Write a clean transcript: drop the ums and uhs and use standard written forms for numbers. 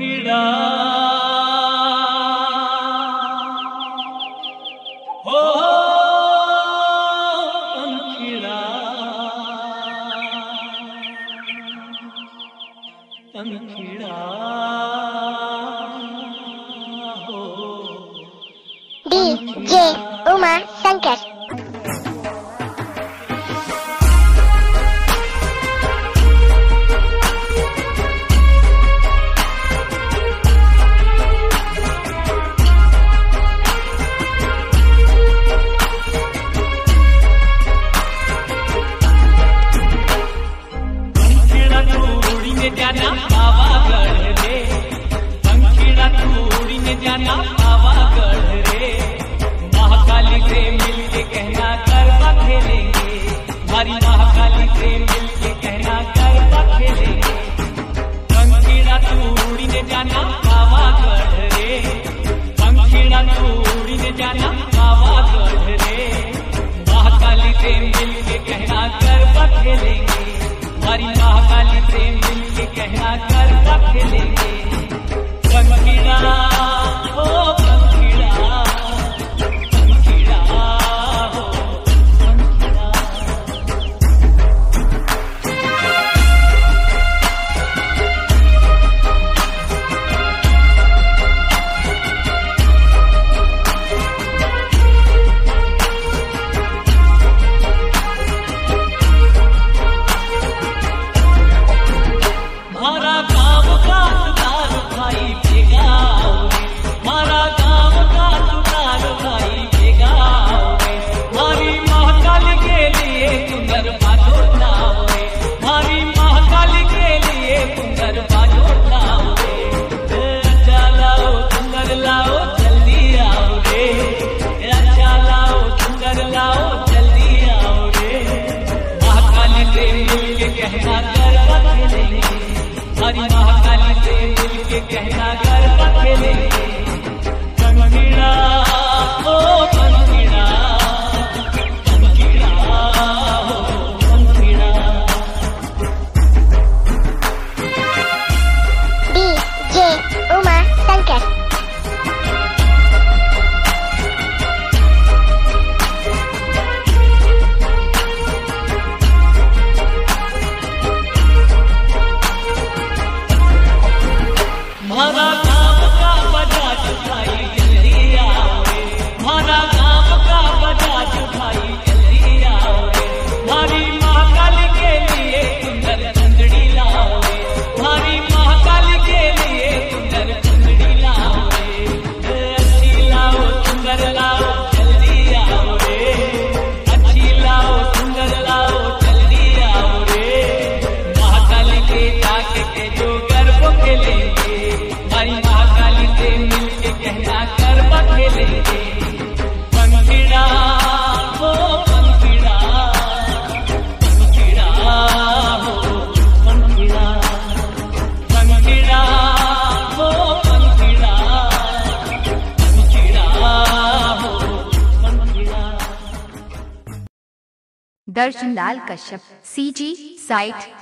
पंखीड़ा हो पंखीड़ा पंखीड़ा हो डीजे उमा शंकर। जाना पावागढ़ रे पंखीड़ा तूड़ी ने जाना पावागढ़ रे महाकाली से मिलके कहना गरबा खेलेंगे हमारी महाकाली से मिलके कहना गरबा खेलेंगे पंखीड़ा तूड़ी ने जाना पावागढ़ रे पंखीड़ा तूड़ी ने जाना पावागढ़ रे महाकाली से मिलके कहना गरबा खेलेंगे हमारी महाकाली से मिलके कहना गरबा खेलेंगे पंखीड़ा हो पंखीड़ा पंखीड़ा हो पंखीड़ा। हमारा गाँव का सुधार भाई बेगाओ रे हमारा गाँव का सुधार भाई बेगाओ रे हमारी महाकाली के लिए सुंदर बाजो लाओ रे हमारी महाकाली के लिए सुंदर बाजो लाओ रे अच्छा लाओ सुंदर लाओ जल्दी आओ रे अच्छा लाओ सुंदर लाओ जल्दी आओ रे महाकाली से मिलके कहना गरबा खेलेंगे हमारी महाकाली से मिलके कहना गरबा खेलेंगे पंखीड़ा हो पंखीड़ा पंखीड़ा हो पंखीड़ा। डीजे उमा शंकर। हमारा गाँव का बजाज भाई जल्दी आओ रे हमारा गाँव का बजाज भाई जल्दी आओ रे हमारी महाकाली के लिए सुंदर चंदड़ी लाओ रे हमारी महाकाली के लिए सुंदर चंदड़ी लाओ रे अच्छी लाओ सुंदर लाओ जल्दी आओ रे अच्छी लाओ सुंदर लाओ जल्दी आओ रे महाकाली के जाके के जो गरबा खेलेंगे हमारी महाकाली से मिलके कहना गरबा खेलेंगे पंखीड़ा हो पंखीड़ा पंखीड़ा हो पंखीड़ा पंखीड़ा हो पंखीड़ा पंखीड़ा हो पंखीड़ा। Darshan Lal Kashyap CG site